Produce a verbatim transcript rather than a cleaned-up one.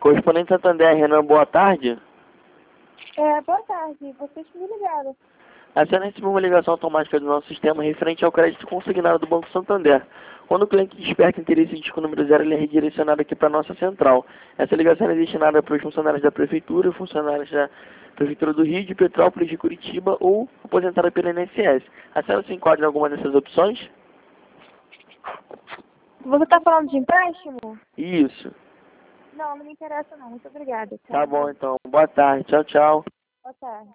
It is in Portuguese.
Correspondente Santander, Renan, boa tarde. É, boa tarde. Vocês me ligaram. A senhora recebeu uma ligação automática do nosso sistema referente ao crédito consignado do Banco Santander. Quando o cliente desperta interesse em disco número zero, ele é redirecionado aqui para a nossa central. Essa ligação é destinada para os funcionários da Prefeitura, funcionários da Prefeitura do Rio, de Petrópolis, de Curitiba ou aposentada pela I N S S. A senhora se enquadra em alguma dessas opções? Você está falando de empréstimo? Isso. Não, não me interessa não. Muito obrigada. Tá bom, então. Boa tarde. Tchau, tchau. Boa tarde.